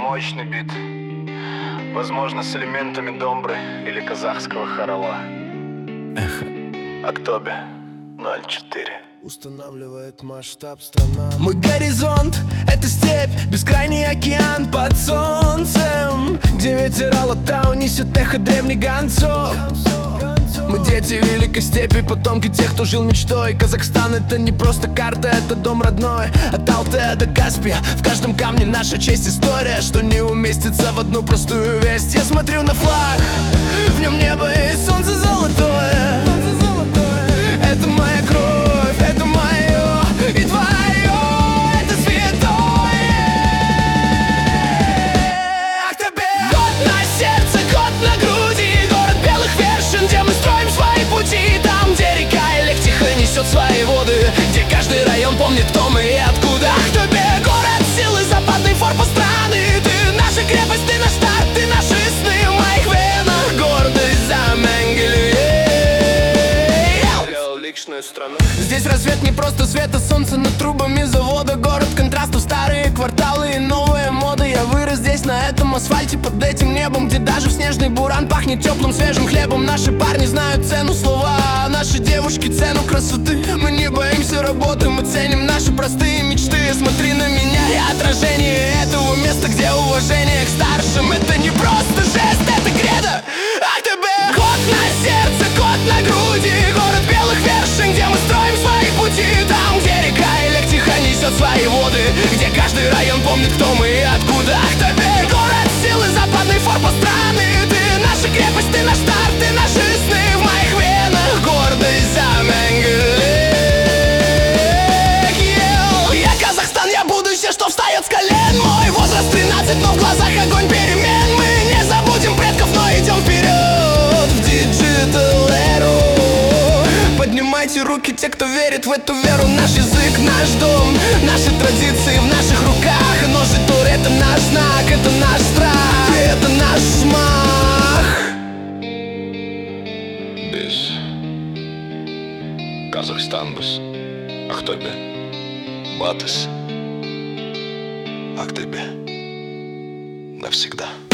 мощный бит, возможно, с элементами домбры или казахского хорала. Эхо. Актобе 04 устанавливает масштаб страна. Мой горизонт — это степь, бескрайний океан под солнцем, где ветер Алатау несет эхо древних гонцов. Мы дети великой степи, потомки тех, кто жил мечтой. Казахстан — это не просто карта, это дом родной. От Алтая до Каспия, в каждом камне наша честь, история, что не уместится в одну простую весть. Я смотрю на флаг, в нем небо и солнце золотое. Это моя кровь, это мое и твое, это святое. Актобе! Год на сердце, год на груди, город белых вершин, где мы строим свои пути. Там, где река Элек тихо несет свои воды, где каждый район помнит, кто мы и откуда. Актобе! Город силы, западный форпост страны. Ты наша крепость, ты наш старт, ты наши сны. В моих венах гордость за Менгеле. Здесь рассвет не просто свет, а солнце над трубами завода. Город контрастов, старые кварталы и новая мода. Я вырос здесь, на этом асфальте, под этим небом, где даже в снежный буран пахнет теплым свежим хлебом. Наши парни знают цену слова, а наши девушки цену красоты. Мы не боимся работы, мы ценим наши простые мечты. Смотри на меня, я отражение этого места, где уважение к старшим — это не просто жест, это кредо. Актобе! Год на сердце, год на груди, город белых вершин, где мы строим свои пути. Там, где река Элек тихо несет свои воды, где каждый район помнит, кто мы и откуда. Актобе! Город силы, западный форпост страны. Ты наша крепость, ты наш старт, ты наши сны. В моих венах гордость за Менгеле. Я Казахстан, я будущее, что встает с колен. Мой возраст 13, но в глазах огонь перемен. Мы не забудем предков, но идем вперед в диджитал эру. Поднимайте руки, те, кто верит в эту веру. Наш язык, наш дом, наши традиции в наших руках. Нож и тур — это наш знак, это наш страх, это наш смах. Biz Казахстанбыз, Актобе, Батыс, Актобе навсегда.